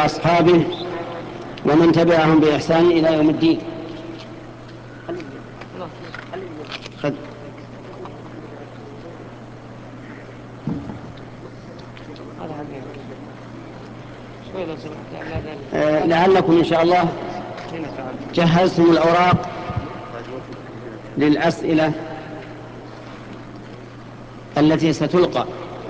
وأصحابه ومن تبعهم بإحسان إلى يوم الدين. لعلكم إن شاء الله جهزتم الأوراق للأسئلة التي ستلقى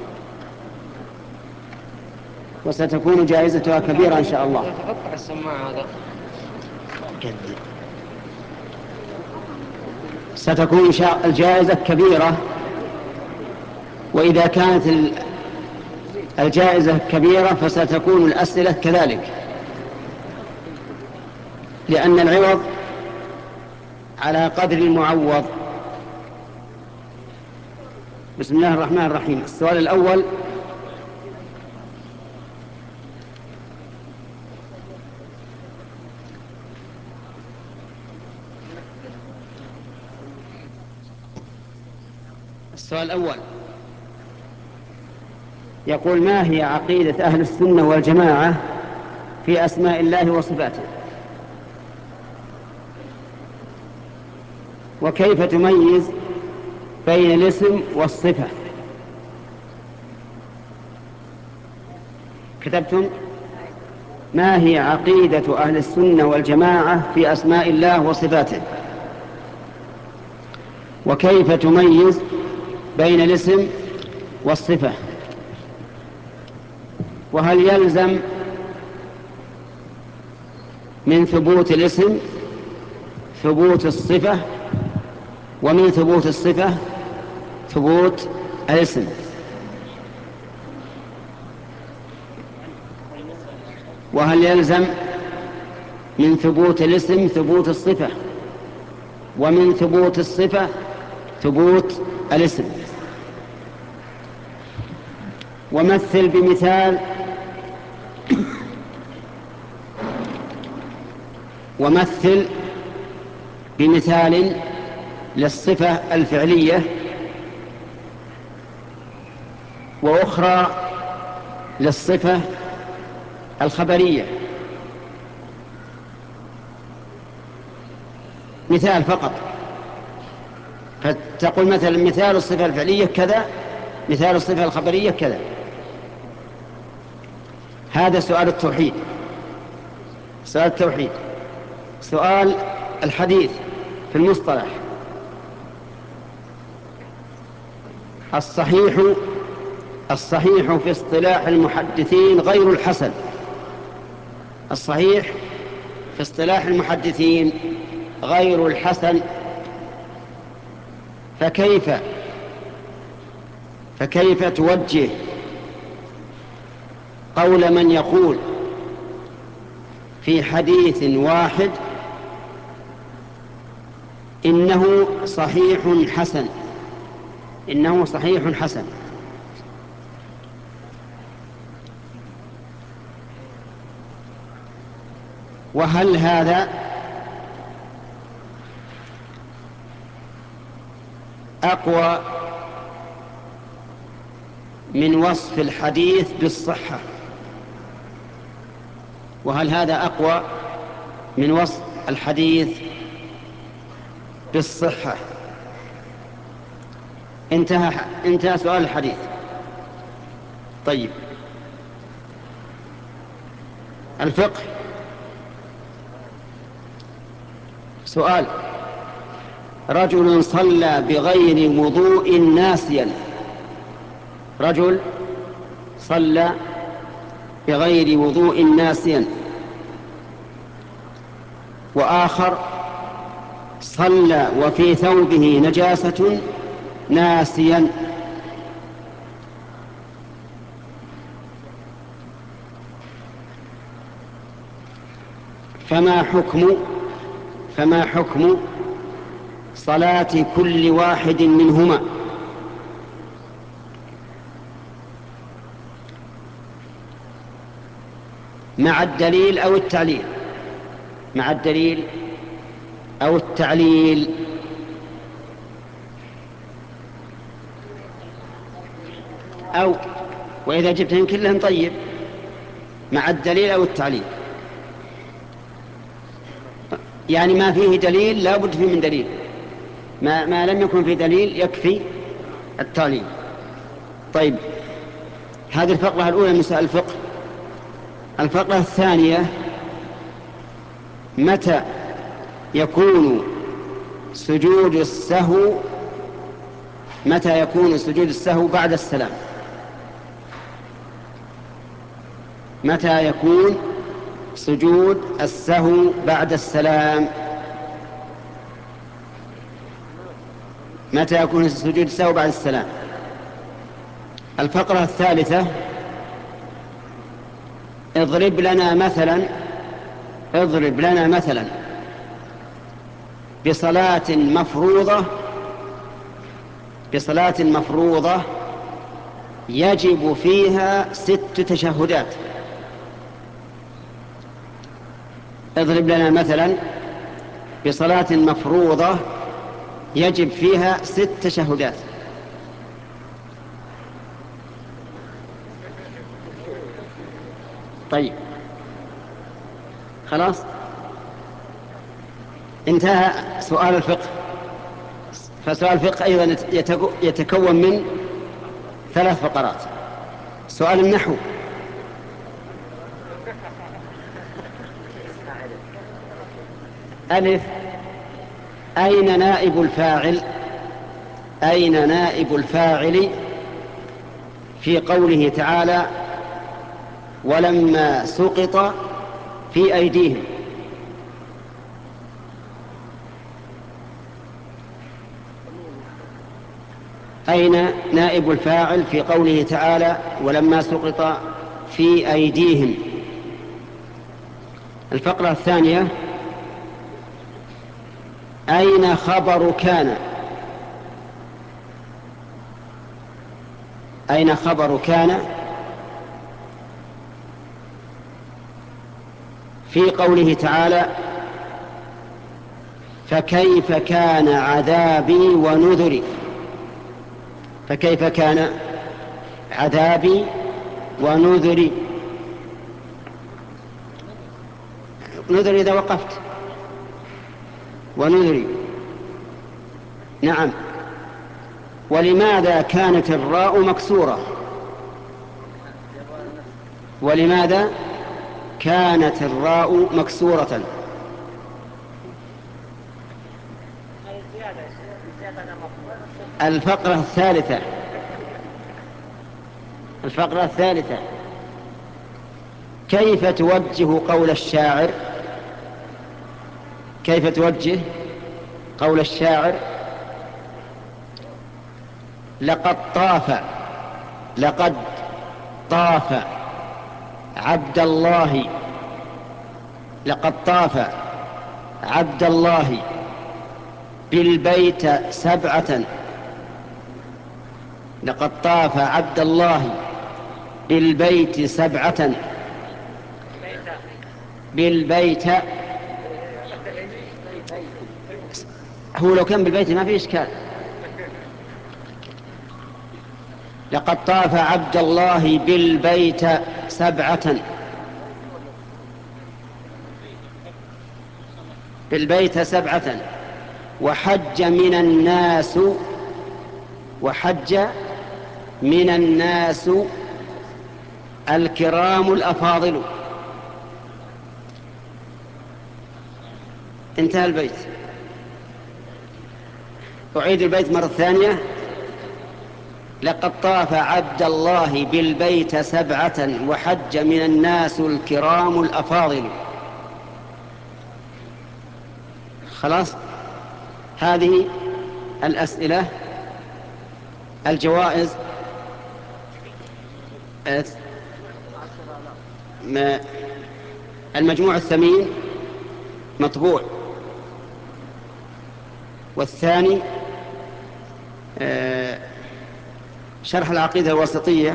وستكون جائزتها كبيرة إن شاء الله. ستكون الجائزة كبيرة، وإذا كانت الجائزة كبيرة فستكون الأسئلة كذلك، لأن العوض على قدر المعوض. بسم الله الرحمن الرحيم. السؤال الأول: يقول: ما هي عقيدة أهل السنة والجماعة في أسماء الله وصفاته؟ وكيف تميز بين الاسم والصفة؟ كتبتم؟ ما هي عقيدة أهل السنة والجماعة في أسماء الله وصفاته؟ وكيف تميز بين الاسم والصفة؟ وهل يلزم من ثبوت الاسم ثبوت الصفة، ومن ثبوت الصفة ثبوت الاسم؟ وهل يلزم من ثبوت الاسم ثبوت الصفة، ومن ثبوت الصفة ثبوت الاسم؟ ومثل بمثال للصفة الفعلية وأخرى للصفة الخبرية. مثال فقط، فتقول مثلا مثال الصفة الفعلية كذا، مثال الصفة الخبرية كذا. هذا سؤال التوحيد. سؤال الحديث في المصطلح: الصحيح في اصطلاح المحدثين غير الحسن. الصحيح في اصطلاح المحدثين غير الحسن، فكيف توجه قول من يقول في حديث واحد إنه صحيح حسن؟ وهل هذا أقوى من وصف الحديث بالصحة؟ وهل هذا أقوى من وصف الحديث بالصحة؟ انتهى سؤال الحديث. طيب، الفقه. سؤال: رجل صلى بغير وضوء ناسيا. رجل صلى بغير وضوء ناسيا، وآخر صلى وفي ثوبه نجاسة ناسيا. فما حكم صلاة كل واحد منهما؟ مع الدليل أو التعليل. أو وإذا جبتهم كلهم طيب. مع الدليل أو التعليل، يعني ما فيه دليل لا بد فيه من دليل، ما لم يكن فيه دليل يكفي التعليل. طيب، هذه الفقرة الأولى من سؤال الفقه. الفقرة الثانية: متى يكون سجود السهو بعد السلام؟ متى يكون سجود السهو بعد السلام؟ متى يكون سجود السهو بعد السلام؟ الفقرة الثالثة: اضرب لنا مثلا بصلاة مفروضة يجب فيها 6 تشهدات. اضرب لنا مثلا بصلاة مفروضة يجب فيها 6 تشهدات. طيب، خلاص انتهى سؤال الفقه. فسؤال الفقه أيضا يتكون من 3 فقرات. سؤال النحو: ألف: أين نائب الفاعل في قوله تعالى ولما سقط في أيديهم؟ أين نائب الفاعل في قوله تعالى ولما سقط في أيديهم؟ الفقرة الثانية: أين خبر كان في قوله تعالى فكيف كان عذابي ونذري؟ فكيف كان عذابي ونذري؟ نذري إذا وقفت، ونذري. نعم. ولماذا كانت الراء مكسورة؟ ولماذا كانت الراء مكسورة؟ الفقرة الثالثة: كيف توجه قول الشاعر لقد طاف عبد الله بالبيت 7. لقد طاف عبد الله بالبيت 7. بالبيت، هو لو كان بالبيت ما في إشكال. لقد طاف عبد الله بالبيت 7. بالبيت 7. وحج من الناس الكرام الأفاضل. انتهى البيت. أعيد البيت مرة ثانية: لقد طاف عبد الله بالبيت 7 وحج من الناس الكرام الأفاضل. خلاص، هذه الأسئلة. الجوائز: المجموع الثمين مطبوع، والثاني شرح العقيدة الوسطية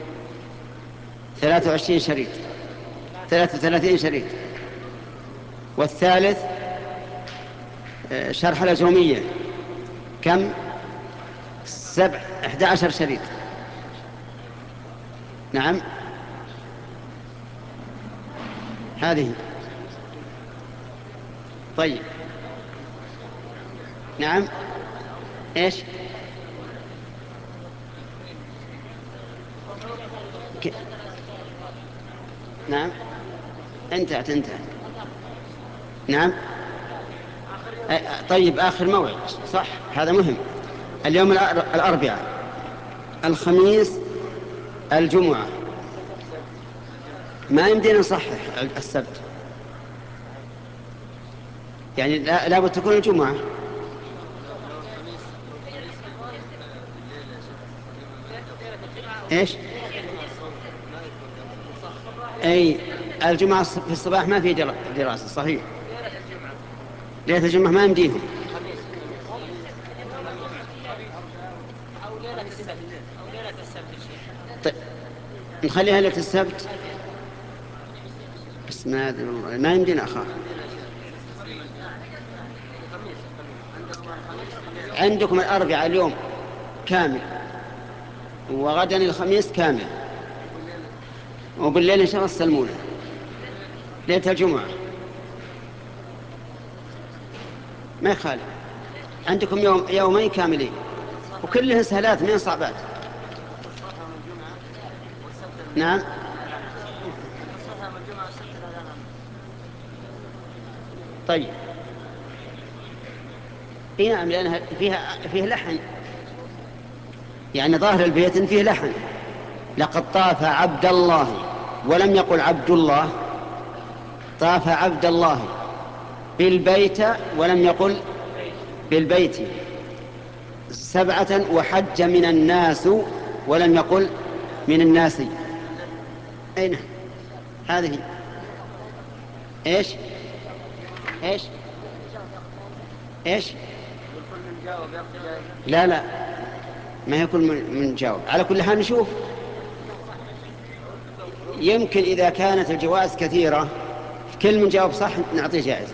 23 شريط، 33 شريط. والثالث شرح الأجرومية كم؟ 11 شريط. نعم. هذه. طيب نعم. ايش؟ نعم انتهت. نعم. طيب آخر موعد صح، هذا مهم. اليوم الأربعاء، الخميس، الجمعة، ما يمدينا نصحح السبت، يعني لابد تكون الجمعة. ايش؟ اي الجمعة في الصباح ما في دراسة، صحيح. ليلة الجمعة ما يمديهم. طيب نخليها ليلة السبت، بس ما أدري والله، ما يمدينا أخاف. عندكم الأربعاء اليوم كامل، وغدا الخميس كامل، وبالليل إن شاء الله تسلمونه ليلة الجمعة، ما يخالف. عندكم يومين كاملين، وكلها سهلات من صعبات. نعم. طيب اي نعم، لأنها فيها لحن، يعني ظاهر البيت إن فيه لحن. لقد طاف عبد الله، ولم يقل عبد الله، طاف عبد الله بالبيت ولم يقل بالبيت، 7 وحج من الناس ولم يقل من الناس. أين هذه؟ ايش؟ ايش؟ ايش؟ لا ما يكون من جاوب. على كل حال نشوف، يمكن إذا كانت الجوائز كثيرة كل من جاوب صح نعطيه جائزة،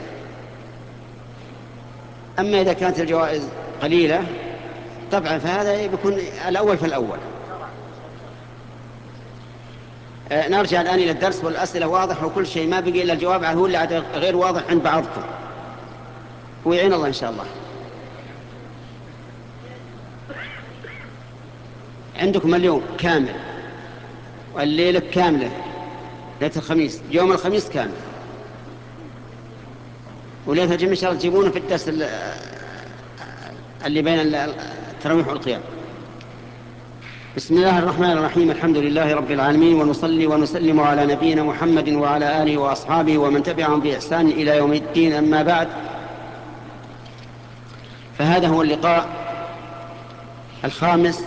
أما إذا كانت الجوائز قليلة طبعا فهذا بيكون الأول فالأول. نرجع الآن إلى الدرس، والأسئلة واضحة وكل شيء، ما بقي إلا الجواب هو اللي غير واضح عند بعضكم، ويعين الله إن شاء الله. عندكم اليوم كامل، والليلة كاملة، ليلة الخميس، يوم الخميس كامل، وليلة الجمعة إن شاء الله تجيبونه في الدرس اللي بين التراويح والقيام. بسم الله الرحمن الرحيم، الحمد لله رب العالمين، ونصلي ونسلم على نبينا محمد وعلى آله وأصحابه ومن تبعهم بإحسان إلى يوم الدين. أما بعد، فهذا هو اللقاء الخامس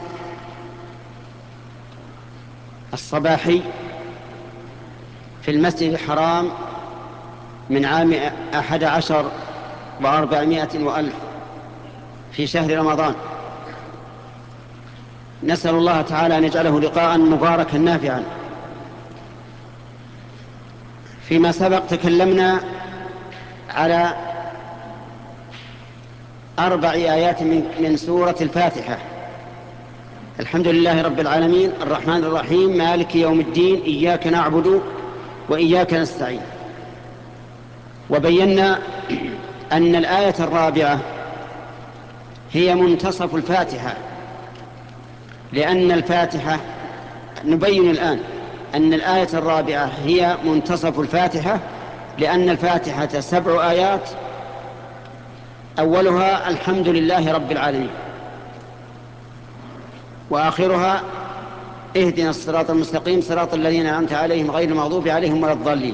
الصباحي في المسجد الحرام من عام 11 و400 وألف في شهر رمضان. نسأل الله تعالى أن يجعله لقاء مباركا نافعا. فيما سبق تكلمنا على 4 آيات من سورة الفاتحة. الحمد لله رب العالمين، الرحمن الرحيم، مالك يوم الدين، إياك نعبد وإياك نستعين. وبينا أن الآية الرابعة هي منتصف الفاتحة، لأن الفاتحة، نبين الآن أن الآية الرابعة هي منتصف الفاتحة، لأن الفاتحة 7 آيات، أولها الحمد لله رب العالمين، وآخرها اهدنا الصراط المستقيم صراط الذين أنعمت عليهم غير المغضوب عليهم ولا الضالين.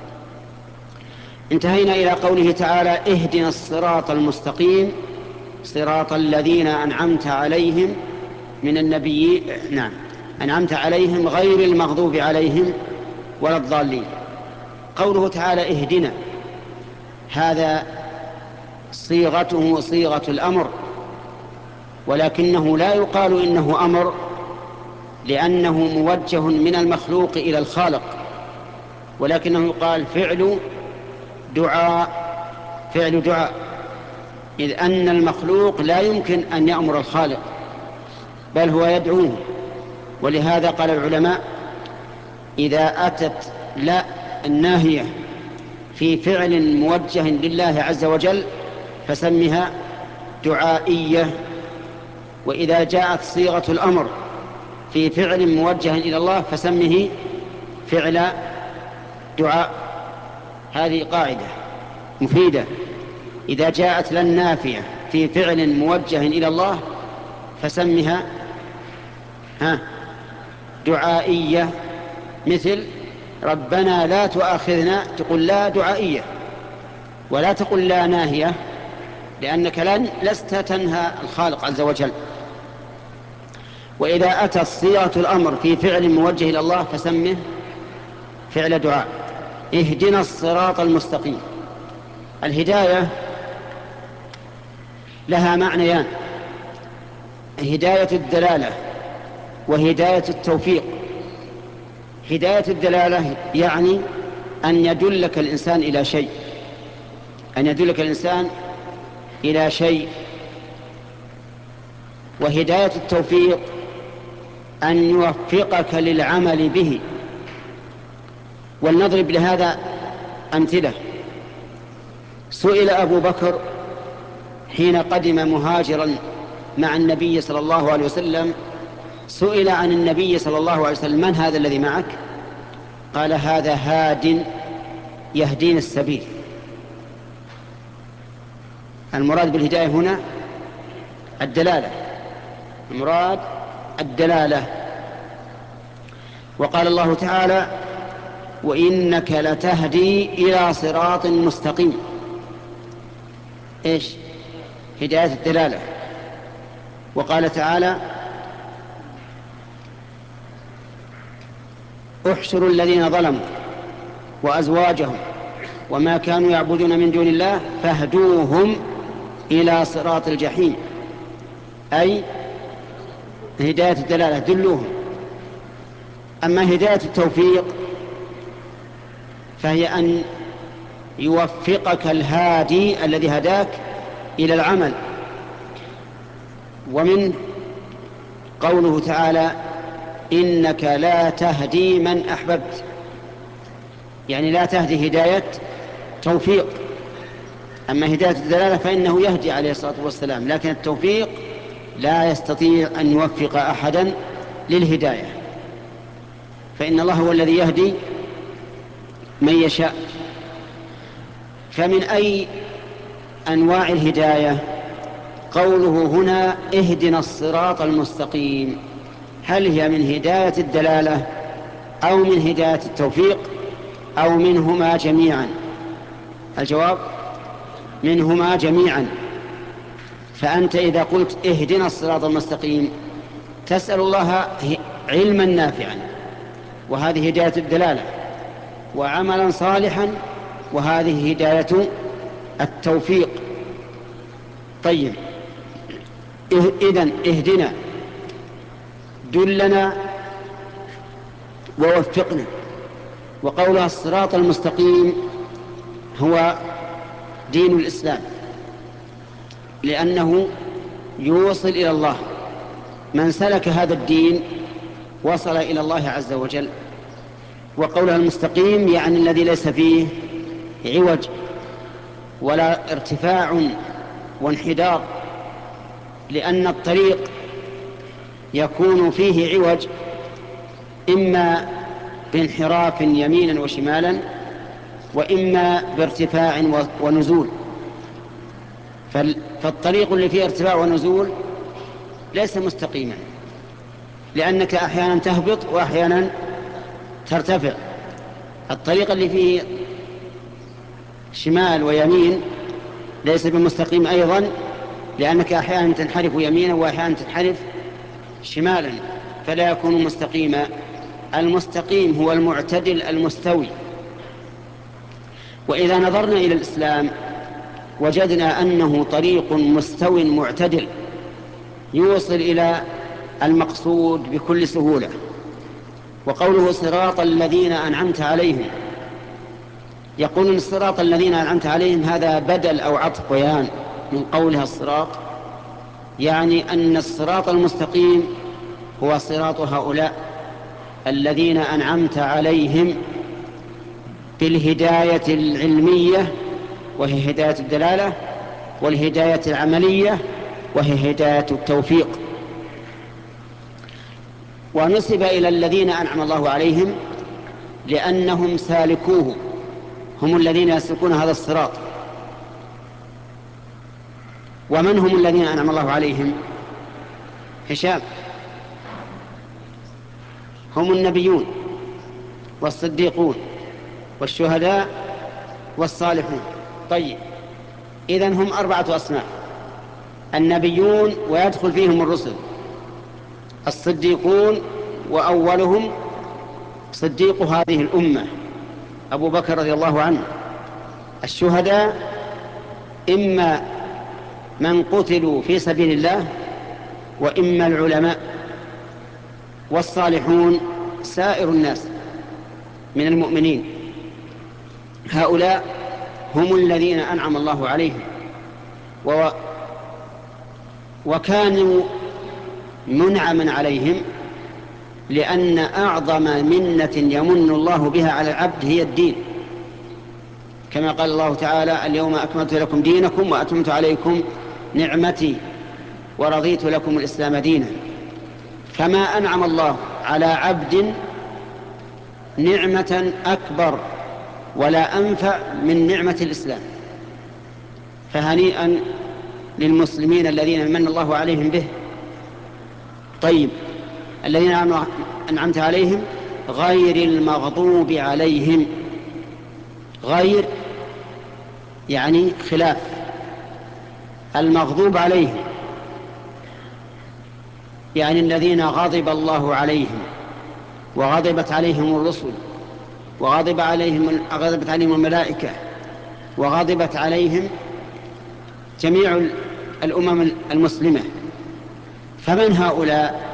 انتهينا إلى قوله تعالى اهدنا الصراط المستقيم صراط الذين أنعمت عليهم من النبيين، نعم، أنعمت عليهم غير المغضوب عليهم ولا الضالين. قوله تعالى اهدنا، هذا صيغته صيغة الأمر، ولكنه لا يقال إنه أمر، لأنه موجه من المخلوق إلى الخالق، ولكنه يقال فعل دعاء، إذ أن المخلوق لا يمكن أن يأمر الخالق، بل هو يدعوه. ولهذا قال العلماء إذا أتت لا الناهية في فعل موجه لله عز وجل فسمها دعائية. وإذا جاءت صيغة الأمر في فعل موجه إلى الله فسمه فعل دعاء. هذه قاعدة مفيدة. إذا جاءت للنافية في فعل موجه إلى الله فسمها دعائية. مثل ربنا لا تؤاخذنا، تقول لا دعائية، ولا تقول لا ناهية، لأنك لست تنهى الخالق عز وجل. وإذا أتت صيغة الأمر في فعل موجه إلى الله فسمه فعل دعاء. اهدنا الصراط المستقيم. الهداية لها معنيان: هداية الدلالة وهداية التوفيق. هداية الدلالة يعني أن يدلك الإنسان إلى شيء، أن يدلك الإنسان إلى شيء. وهداية التوفيق أن يوفقك للعمل به. ولنضرب لهذا أمثلة. سئل أبو بكر حين قدم مهاجرا مع النبي صلى الله عليه وسلم، سئل عن النبي صلى الله عليه وسلم: من هذا الذي معك؟ قال: هذا هاد يهدين السبيل. المراد بالهداية هنا الدلالة، المراد الدلالة. وقال الله تعالى: وإنك لتهدي إلى صراط مستقيم. إيش؟ هداية الدلالة. وقال تعالى: احشروا الذين ظلموا وأزواجهم وما كانوا يعبدون من دون الله فاهدوهم إلى صراط الجحيم. أي هداية الدلالة، دلوهم. أما هداية التوفيق فهي أن يوفقك الهادي الذي هداك إلى العمل. ومن قوله تعالى: إنك لا تهدي من أحببت، يعني لا تهدي هداية توفيق. أما هداية الدلالة فإنه يهدي عليه الصلاة والسلام، لكن التوفيق لا يستطيع أن يوفق أحدا للهداية، فإن الله هو الذي يهدي من يشاء. فمن أي أنواع الهداية قوله هنا اهدنا الصراط المستقيم؟ هل هي من هداية الدلالة أو من هداية التوفيق أو منهما جميعا؟ الجواب: منهما جميعا. فأنت إذا قلت اهدنا الصراط المستقيم تسأل الله علما نافعا، وهذه هداية الدلالة، وعملا صالحا، وهذه هداية التوفيق. طيب، إذن اهدنا، دلنا ووفقنا. وقولها الصراط المستقيم هو دين الإسلام، لأنه يوصل إلى الله. من سلك هذا الدين وصل إلى الله عز وجل. وقولها المستقيم يعني الذي ليس فيه عوج ولا ارتفاع وانحدار، لأن الطريق يكون فيه عوج إما بانحراف يمينا وشمالا، وإما بارتفاع ونزول. فالطريق اللي فيه ارتفاع ونزول ليس مستقيما، لأنك أحيانا تهبط وأحيانا ترتفع. الطريق اللي فيه شمال ويمين ليس بمستقيم أيضا، لأنك أحيانا تنحرف يمينا وأحيانا تنحرف شمالا، فلا يكون مستقيما. المستقيم هو المعتدل المستوي. وإذا نظرنا إلى الإسلام وجدنا أنه طريق مستو معتدل يوصل إلى المقصود بكل سهولة. وقوله صراط الذين أنعمت عليهم، يقولون الصراط الذين أنعمت عليهم هذا بدل أو عطف بيان من قولها الصراط، يعني أن الصراط المستقيم هو صراط هؤلاء الذين أنعمت عليهم بالهداية العلمية وهي هداية الدلالة، والهداية العملية وهي هداية التوفيق. ونسب إلى الذين أنعم الله عليهم لأنهم سالكوه، هم الذين يسلكون هذا الصراط. ومن هم الذين أنعم الله عليهم؟ هشام. هم النبيون والصديقون والشهداء والصالحون. طيب، إذن هم 4 أصناف: النبيون ويدخل فيهم الرسل، الصديقون وأولهم صديق هذه الأمة أبو بكر رضي الله عنه، الشهداء إما من قتلوا في سبيل الله وإما العلماء، والصالحون سائر الناس من المؤمنين. هؤلاء هم الذين أنعم الله عليهم، وكانوا منعما عليهم، لأن أعظم منة يمن الله بها على العبد هي الدين، كما قال الله تعالى: اليوم أكملت لكم دينكم وأتممت عليكم نعمتي ورضيت لكم الإسلام دينا. فما أنعم الله على عبد نعمة أكبر ولا أنفع من نعمة الإسلام. فهنيئا للمسلمين الذين من الله عليهم به. طيب، الذين أنعمت عليهم غير المغضوب عليهم، غير يعني خلاف، المغضوب عليهم يعني الذين غضب الله عليهم وغضبت عليهم الرسل وغضبت عليهم الملائكة وغضبت عليهم جميع الأمم المسلمة. فمن هؤلاء؟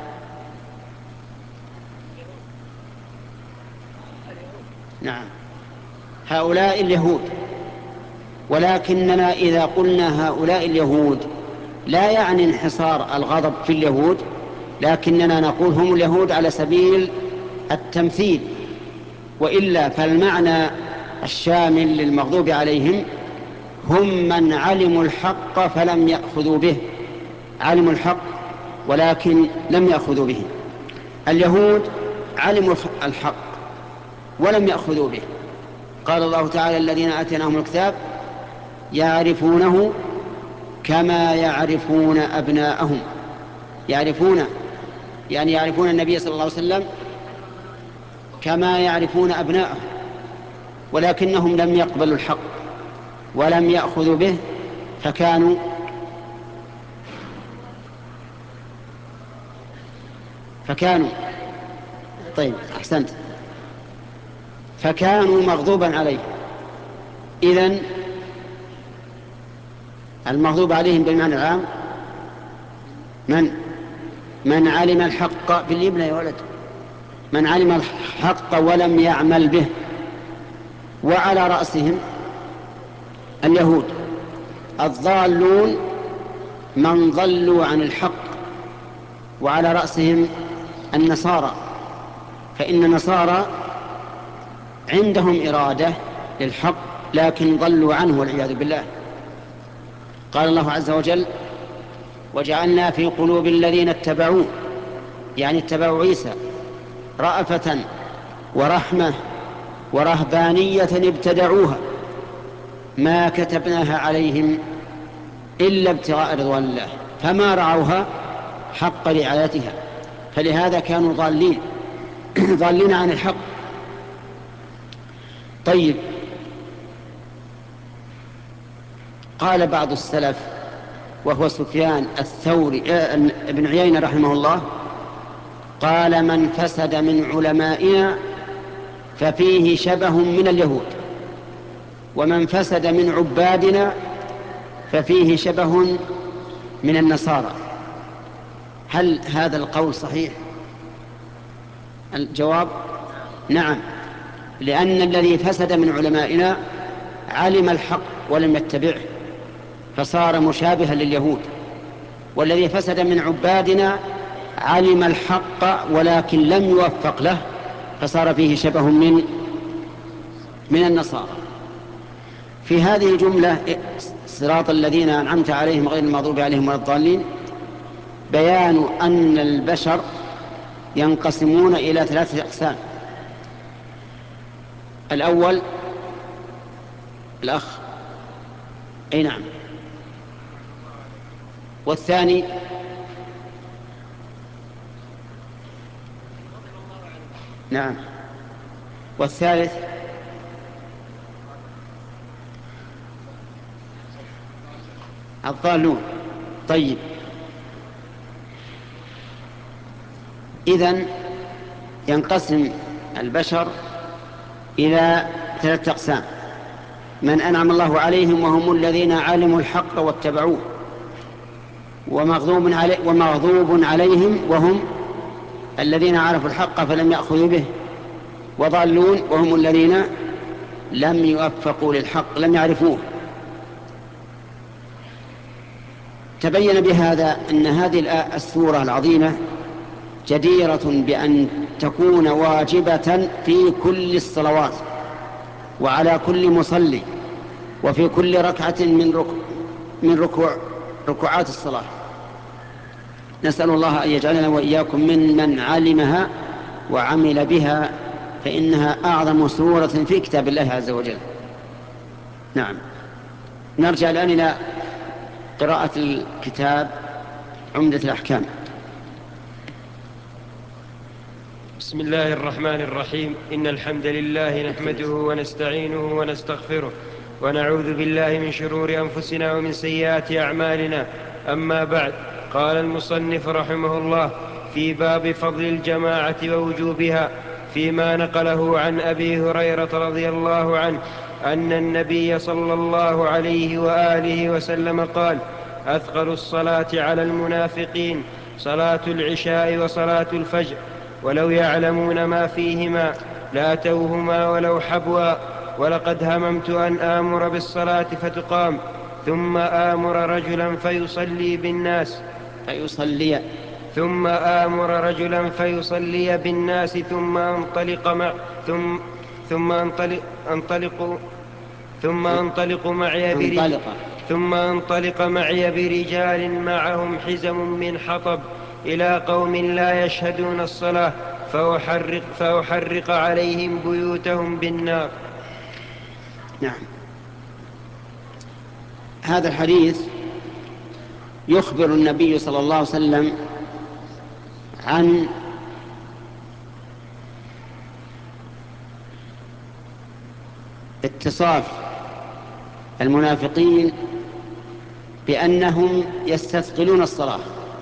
نعم، هؤلاء اليهود. ولكننا إذا قلنا هؤلاء اليهود لا يعني انحصار الغضب في اليهود، لكننا نقول هم اليهود على سبيل التمثيل، وإلا فالمعنى الشامل للمغضوب عليهم هم من علموا الحق فلم يأخذوا به، علموا الحق ولكن لم يأخذوا به. اليهود علموا الحق ولم يأخذوا به. قال الله تعالى: الذين آتيناهم الكتاب يعرفونه كما يعرفون أبناءهم. يعرفون يعني يعرفون النبي صلى الله عليه وسلم كما يعرفون أبناءهم، ولكنهم لم يقبلوا الحق ولم يأخذوا به، فكانوا طيب، أحسنت، فكانوا مغضوبا عليه. إذن المغضوب عليهم بالمعنى العام من علم الحق بالابن يا ولد، من علم الحق ولم يعمل به. وعلى رأسهم اليهود، الضالون من ضلوا عن الحق. وعلى رأسهم النصارى، فإن النصارى عندهم إرادة للحق لكن ضلوا عنه والعياذ بالله. قال الله عز وجل: وجعلنا في قلوب الذين اتبعوه، يعني اتبعوا عيسى، رأفة ورحمة ورهبانية ابتدعوها ما كتبناها عليهم إلا ابتغاء رضوان الله فما رعوها حق رعايتها، فلهذا كانوا ضالين ضالين عن الحق. طيب، قال بعض السلف وهو سفيان الثوري ابن عيينة رحمه الله، قال: من فسد من علمائنا ففيه شبه من اليهود، ومن فسد من عبادنا ففيه شبه من النصارى. هل هذا القول صحيح؟ الجواب: نعم، لأن الذي فسد من علمائنا علم الحق ولم يتبعه فصار مشابها لليهود، والذي فسد من عبادنا علم الحق ولكن لم يوفق له فصار فيه شبه من النصارى. في هذه الجملة صراط الذين أنعمت عليهم غير المغضوب عليهم ولا الضالين بيان أن البشر ينقسمون إلى 3 أقسام. الأول الأخ أي نعم، والثاني نعم، والثالث الضالون. طيب، إذن ينقسم البشر إلى 3 أقسام: من أنعم الله عليهم وهم الذين علموا الحق واتبعوه، ومغضوب عليهم وهم الذين عرفوا الحق فلم يأخذوا به، وضالون وهم الذين لم يوفقوا للحق، لم يعرفوه. تبين بهذا أن هذه السورة العظيمة جديرة بأن تكون واجبة في كل الصلوات وعلى كل مصلي وفي كل ركعة من ركوعات الصلاة. نسأل الله أن يجعلنا وإياكم ممن علمها وعمل بها، فإنها أعظم سورة في كتاب الله عز وجل. نعم، نرجع الآن إلى قراءة الكتاب عمدة الأحكام. بسم الله الرحمن الرحيم. إن الحمد لله نحمده ونستعينه ونستغفره ونعوذ بالله من شرور أنفسنا ومن سيئات أعمالنا. أما بعد، قال المصنف رحمه الله في باب فضل الجماعة ووجوبها فيما نقله عن أبي هريرة رضي الله عنه أن النبي صلى الله عليه وآله وسلم قال: أثقل الصلاة على المنافقين صلاة العشاء وصلاة الفجر، ولو يعلمون ما فيهما لاتوهما ولو حبوا. ولقد هممت أن آمر بالصلاة فتقام ثم آمر رجلا فيصلي بالناس ثم أنطلق معي برجال معهم حزم من حطب إلى قوم لا يشهدون الصلاة فأحرق عليهم بيوتهم بالنار. نعم، هذا الحديث يخبر النبي صلى الله عليه وسلم عن اتصاف المنافقين بأنهم يستثقلون الصلاة.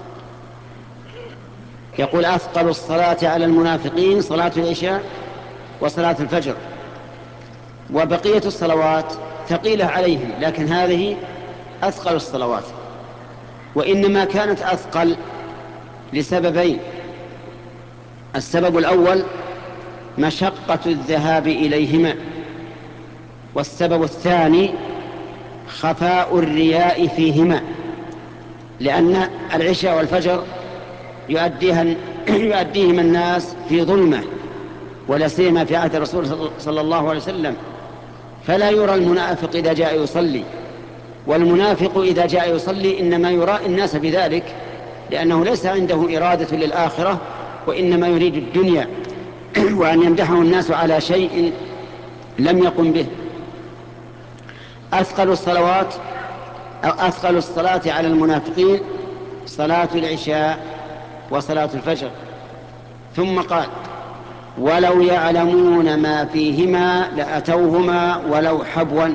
يقول: أثقل الصلاة على المنافقين صلاة العشاء وصلاة الفجر، وبقية الصلوات ثقيلة عليهم، لكن هذه أثقل الصلوات. وإنما كانت أثقل لسببين: السبب الأول مشقة الذهاب إليهما، والسبب الثاني خفاء الرياء فيهما، لأن العشاء والفجر يؤديهما الناس في ظلمة، ولا سيما في عهد الرسول صلى الله عليه وسلم، فلا يرى المنافق إذا جاء يصلي. والمنافق إذا جاء يصلي إنما يراء الناس بذلك، لأنه ليس عنده إرادة للآخرة، وإنما يريد الدنيا وأن يمدحه الناس على شيء لم يقم به. أثقل الصلاة على المنافقين صلاة العشاء وصلاة الفجر. ثم قال: ولو يعلمون ما فيهما لأتوهما ولو حبوا.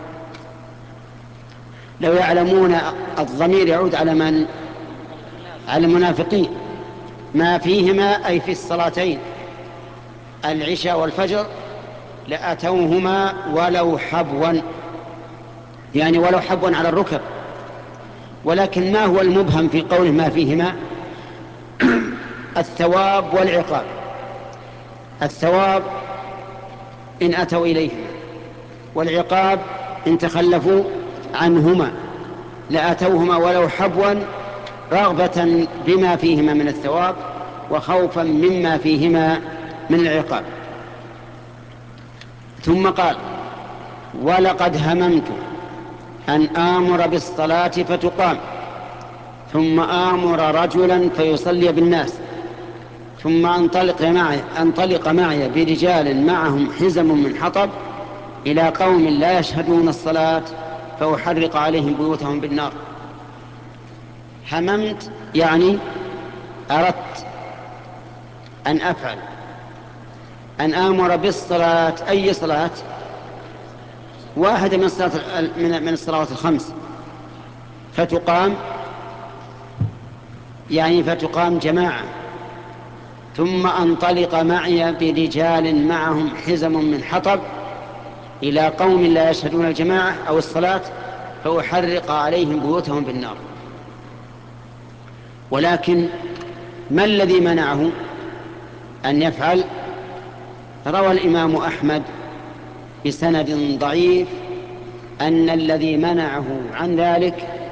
لو يعلمون، الضمير يعود على من؟ على المنافقين. ما فيهما أي في الصلاتين العشاء والفجر لأتوهما ولو حبوا، يعني ولو حبوا على الركب. ولكن ما هو المبهم في قوله ما فيهما؟ الثواب والعقاب. الثواب إن أتوا إليهما، والعقاب إن تخلفوا عنهما. لأتوهما ولو حبوا رغبة بما فيهما من الثواب وخوفا مما فيهما من العقاب. ثم قال: ولقد هممت أن آمر بالصلاة فتقام، ثم آمر رجلا فيصلي بالناس، ثم أنطلق معي برجال معهم حزم من حطب إلى قوم لا يشهدون الصلاة فأحرق عليهم بيوتهم بالنار. هممت يعني أردت أن أفعل، أن آمر بالصلاة. أي صلاة؟ واحدة من الصلوات الخمس، فتقام يعني فتقام جماعة، ثم أنطلق معي برجال معهم حزم من حطب إلى قوم لا يشهدون الجماعة أو الصلاة فأحرق عليهم بيوتهم بالنار. ولكن ما الذي منعه أن يفعل؟ روى الإمام أحمد بسند ضعيف أن الذي منعه عن ذلك